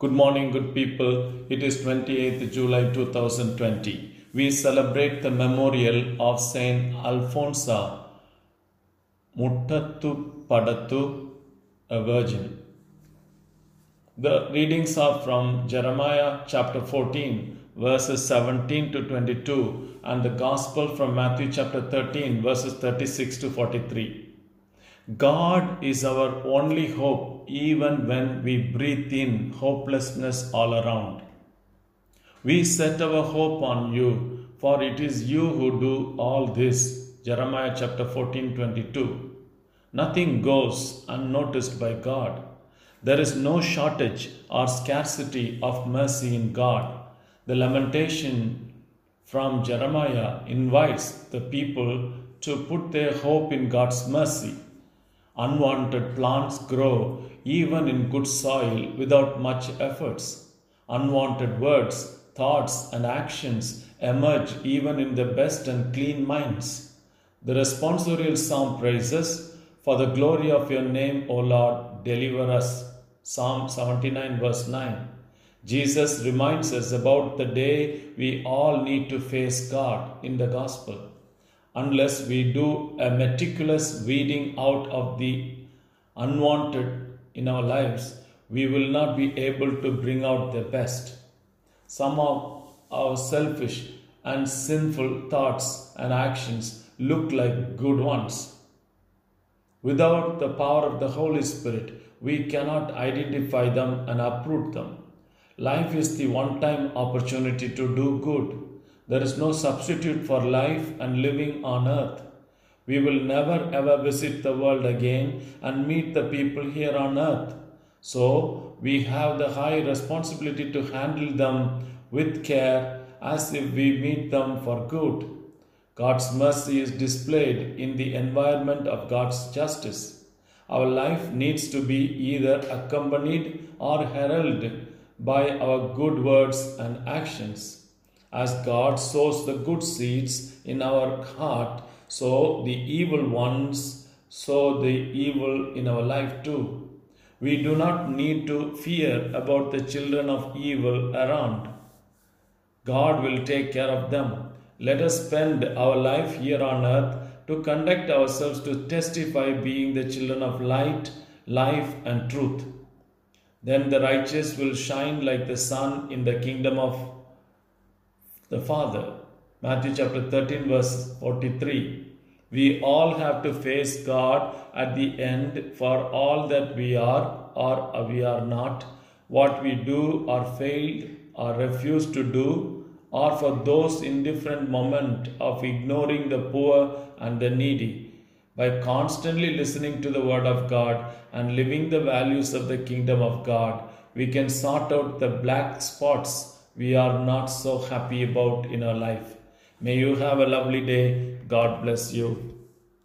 Good morning, good people. It is 28th July 2020. We celebrate the memorial of Saint Alphonsa Muttattu Padattu, a virgin. The readings are from Jeremiah chapter 14, verses 17 to 22, and the Gospel from Matthew chapter 13, verses 36 to 43. God is our only hope even when we breathe in hopelessness all around. We set our hope on you, for it is you who do all this. Jeremiah chapter 14:22. Nothing goes unnoticed by God. There is no shortage or scarcity of mercy in God. The lamentation from Jeremiah invites the people to put their hope in God's mercy. Unwanted plants grow even in good soil without much efforts. Unwanted words, thoughts, and actions emerge even in the best and clean minds. The responsorial psalm praises, "For the glory of your name, O Lord, deliver us." Psalm 79 verse 9. Jesus reminds us about the day we all need to face God in the gospel. Unless we do a meticulous weeding out of the unwanted in our lives, we will not be able to bring out the best. Some of our selfish and sinful thoughts and actions look like good ones. Without the power of the Holy Spirit, we cannot identify them and uproot them. Life is the one-time opportunity to do good. There is no substitute for life and living on earth. We will never ever visit the world again and meet the people here on earth. So, we have the high responsibility to handle them with care as if we meet them for good. God's mercy is displayed in the environment of God's justice. Our life needs to be either accompanied or heralded by our good words and actions. As God sows the good seeds in our heart, so the evil ones sow the evil in our life too. We do not need to fear about the children of evil around. God will take care of them. Let us spend our life here on earth to conduct ourselves to testify being the children of light, life, and truth. Then the righteous will shine like the sun in the kingdom of the Father. Matthew chapter 13 verse 43. We all have to face God at the end for all that we are or we are not, what we do or failed or refuse to do, or for those indifferent moment of ignoring the poor and the needy. By constantly listening to the word of God and living the values of the kingdom of God, we can sort out the black spots we are not so happy about in our life. May you have a lovely day. God bless you.